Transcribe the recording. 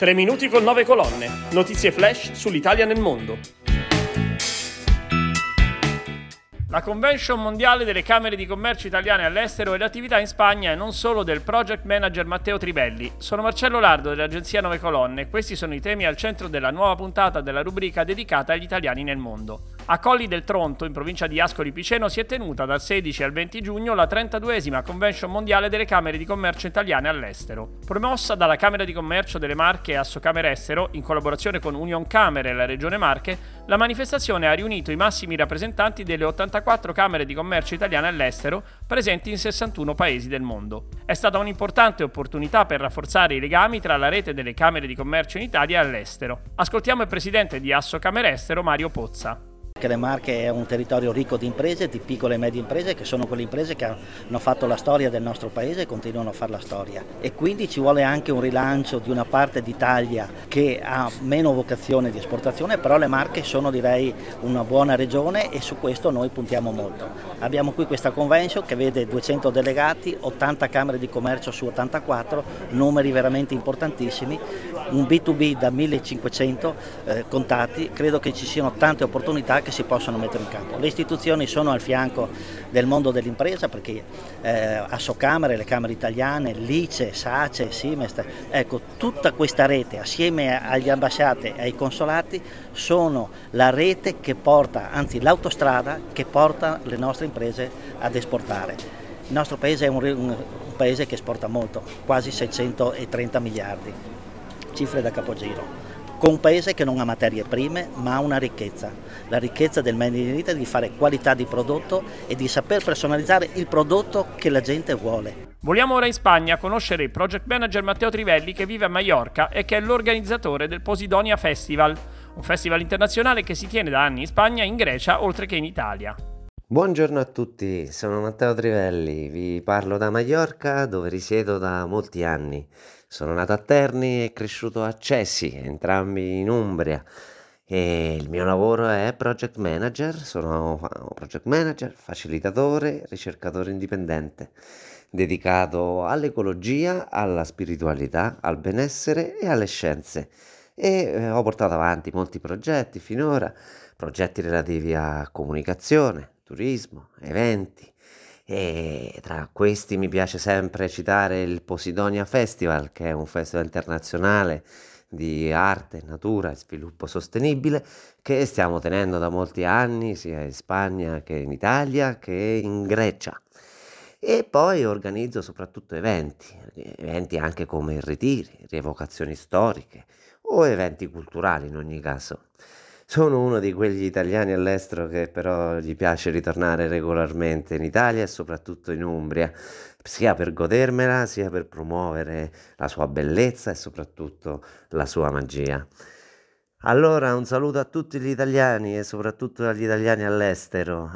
3 minuti con 9 colonne. Notizie flash sull'Italia nel mondo. La Convention mondiale delle Camere di Commercio italiane all'estero e l'attività in Spagna e non solo del project manager Matteo Trivelli. Sono Marcello Lardo dell'agenzia 9 Colonne e questi sono i temi al centro della nuova puntata della rubrica dedicata agli italiani nel mondo. A Colli del Tronto, in provincia di Ascoli Piceno, si è tenuta dal 16 al 20 giugno la 32esima Convention mondiale delle Camere di Commercio italiane all'estero. Promossa dalla Camera di Commercio delle Marche e Assocamere Estero, in collaborazione con Union Camere e la Regione Marche, la manifestazione ha riunito i massimi rappresentanti delle 84 Camere di Commercio italiane all'estero, presenti in 61 paesi del mondo. È stata un'importante opportunità per rafforzare i legami tra la rete delle Camere di Commercio in Italia e all'estero. Ascoltiamo il presidente di Assocamere Estero, Mario Pozza. Le Marche è un territorio ricco di imprese, di piccole e medie imprese, che sono quelle imprese che hanno fatto la storia del nostro paese e continuano a fare la storia. E quindi ci vuole anche un rilancio di una parte d'Italia che ha meno vocazione di esportazione, però le Marche sono, direi, una buona regione e su questo noi puntiamo molto. Abbiamo qui questa convention che vede 200 delegati, 80 camere di commercio su 84, numeri veramente importantissimi, un B2B da 1500 contatti. Credo che ci siano tante opportunità che si possono mettere in campo. Le istituzioni sono al fianco del mondo dell'impresa perché Assocamere, le Camere italiane, l'ICE, SACE, Simest, ecco, tutta questa rete assieme agli ambasciate e ai consolati sono la rete che porta, anzi l'autostrada che porta le nostre imprese ad esportare. Il nostro paese è un paese che esporta molto, quasi 630 miliardi, cifre da capogiro. Con un paese che non ha materie prime ma ha una ricchezza, la ricchezza del Made in Italy, di fare qualità di prodotto e di saper personalizzare il prodotto che la gente vuole. Voliamo ora in Spagna a conoscere il project manager Matteo Trivelli che vive a Maiorca e che è l'organizzatore del Posidonia Festival, un festival internazionale che si tiene da anni in Spagna, in Grecia oltre che in Italia. Buongiorno a tutti, sono Matteo Trivelli, vi parlo da Maiorca dove risiedo da molti anni. Sono nato a Terni e cresciuto a Cesi, entrambi in Umbria, e il mio lavoro è project manager, sono project manager, facilitatore, ricercatore indipendente, dedicato all'ecologia, alla spiritualità, al benessere e alle scienze. E ho portato avanti molti progetti finora, progetti relativi a comunicazione, turismo, eventi. E tra questi mi piace sempre citare il Posidonia Festival, che è un festival internazionale di arte, natura e sviluppo sostenibile che stiamo tenendo da molti anni sia in Spagna che in Italia che in Grecia. E poi organizzo soprattutto eventi anche come ritiri, rievocazioni storiche o eventi culturali in ogni caso. Sono uno di quegli italiani all'estero che però gli piace ritornare regolarmente in Italia e soprattutto in Umbria, sia per godermela, sia per promuovere la sua bellezza e soprattutto la sua magia. Allora un saluto a tutti gli italiani e soprattutto agli italiani all'estero